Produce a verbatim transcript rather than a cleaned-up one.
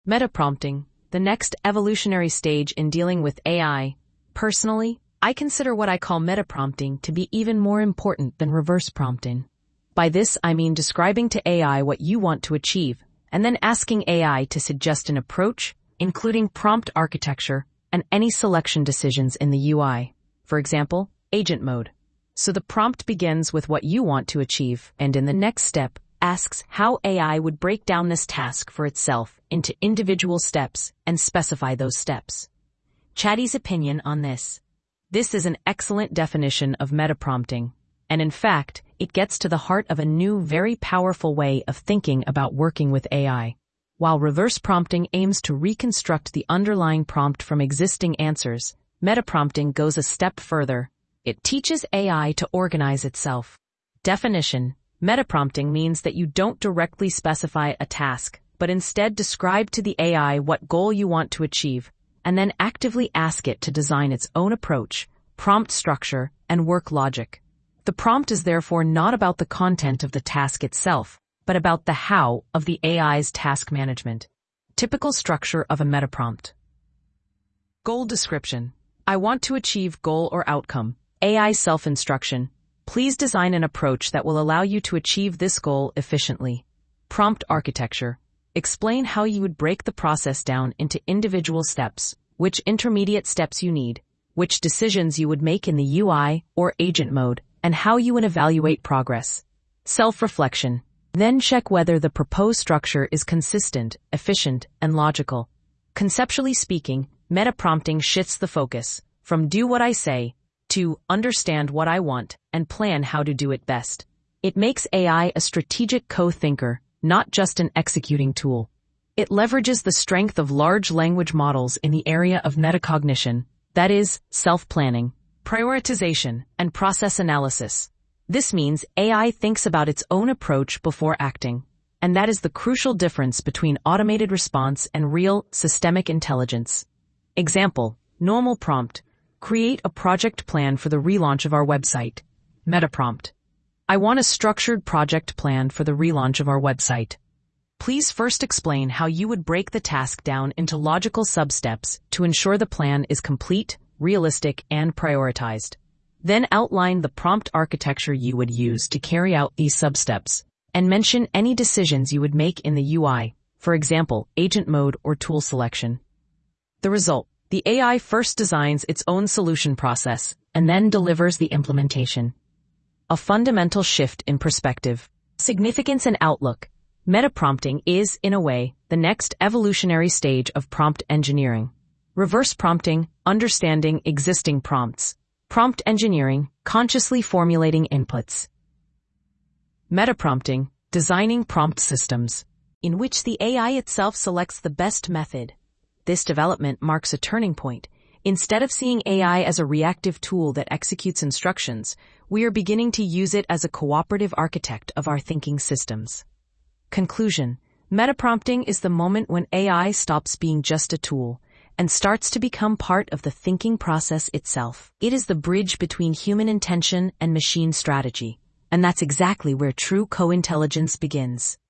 Metaprompting, the next evolutionary stage in dealing with A I. Personally, I consider what I call metaprompting to be even more important than reverse prompting. By this, I mean describing to A I what you want to achieve, and then asking A I to suggest an approach, including prompt architecture and any selection decisions in the U I. For example, agent mode. So the prompt begins with what you want to achieve, and in the next step, asks how A I would break down this task for itself into individual steps and specify those steps. Chatty's opinion on this. This is an excellent definition of metaprompting, and in fact, it gets to the heart of a new, very powerful way of thinking about working with A I. While reverse prompting aims to reconstruct the underlying prompt from existing answers, metaprompting goes a step further. It teaches A I to organize itself. Definition. Metaprompting means that you don't directly specify a task, but instead describe to the A I what goal you want to achieve, and then actively ask it to design its own approach, prompt structure, and work logic. The prompt is therefore not about the content of the task itself, but about the how of the A I's task management. Typical structure of a metaprompt. Goal description. I want to achieve goal or outcome. A I self-instruction. Please design an approach that will allow you to achieve this goal efficiently. Prompt architecture. Explain how you would break the process down into individual steps, which intermediate steps you need, which decisions you would make in the U I or agent mode, and how you would evaluate progress. Self-reflection. Then check whether the proposed structure is consistent, efficient, and logical. Conceptually speaking, metaprompting shifts the focus from do what I say to understand what I want and plan how to do it best. It makes A I a strategic co-thinker, not just an executing tool. It leverages the strength of large language models in the area of metacognition, that is, self-planning, prioritization, and process analysis. This means A I thinks about its own approach before acting, and that is the crucial difference between automated response and real, systemic intelligence. Example, normal prompt. Create a project plan for the relaunch of our website. Metaprompt. I want a structured project plan for the relaunch of our website. Please first explain how you would break the task down into logical sub-steps to ensure the plan is complete, realistic, and prioritized. Then outline the prompt architecture you would use to carry out these sub-steps, and mention any decisions you would make in the U I, for example, agent mode or tool selection. The result. The A I first designs its own solution process, and then delivers the implementation. A fundamental shift in perspective, significance, and outlook. Metaprompting is, in a way, the next evolutionary stage of prompt engineering. Reverse prompting, understanding existing prompts. Prompt engineering, consciously formulating inputs. Metaprompting, designing prompt systems, in which the A I itself selects the best method. This development marks a turning point. Instead of seeing A I as a reactive tool that executes instructions, we are beginning to use it as a cooperative architect of our thinking systems. Conclusion. Metaprompting is the moment when A I stops being just a tool and starts to become part of the thinking process itself. It is the bridge between human intention and machine strategy, and that's exactly where true co-intelligence begins.